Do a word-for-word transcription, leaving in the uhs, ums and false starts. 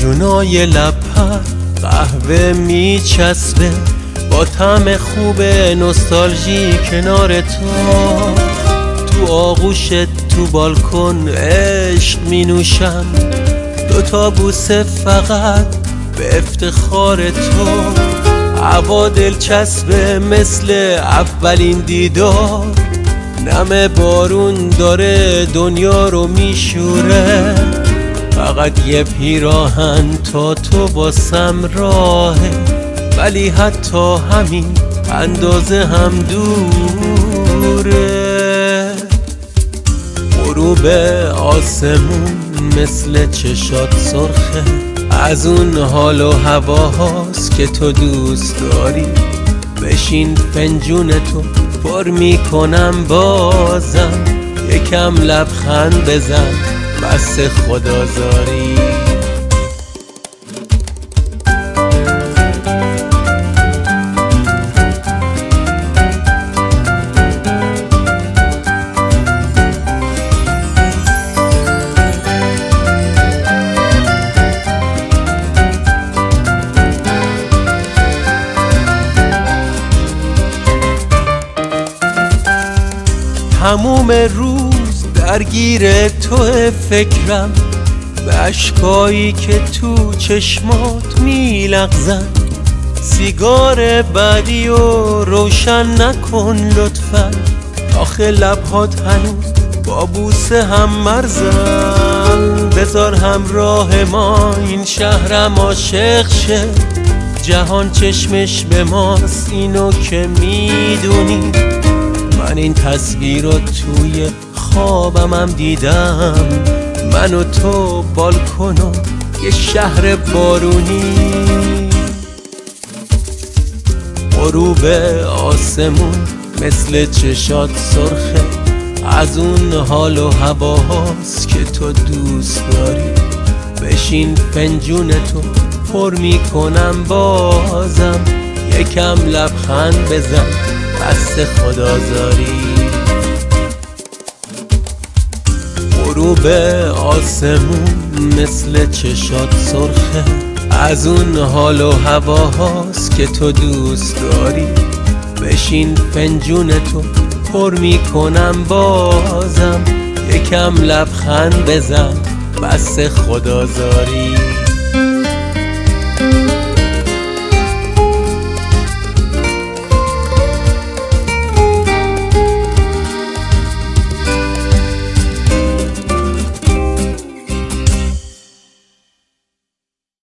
گلدونای لبت قهوه میچسبه با طعم خوب نوستالژی کنار تو. تو آغوشت تو بالکن عشق می نوشم، دوتا بوسه فقط به افتخار تو. هوا دلچسبه مثل اولین دیدار، نم بارون داره دنیا رو میشوره. فقط یه پیراهن تا تو واسم راهه، ولی حتی همین اندازه هم دوره. غروب آسمون مثل چشات سرخه، از اون حال و هواهاست که تو دوست داری. بشین فنجونتو پر میکنم بازم، یکم لبخند بزن بس خدازاری. تموم روز درگیر تو فکرم، به اشکایی که تو چشمات میلغزن. سیگار بعدی رو روشن نکن لطفا، آخه لبهات هنوز با بوسه هم مرزن. بذار همراه ما این شهرم عاشق شه، جهان چشمش به ماست اینو که میدونی. من این تصویر رو توی خوابم هم دیدم، من و تو بالکن و یه شهر بارونی. غروب آسمون مثل چشات سرخه، از اون حال و هواهاست که تو دوست داری. بشین فنجونتو پر میکنم بازم، یکم لبخند بزن بس خدازاری. غروب آسمون مثل چشات سرخه، از اون حال و هواهاست که تو دوست داری. بشین فنجونتو پر میکنم بازم، یکم لبخند بزن بس خدازاری.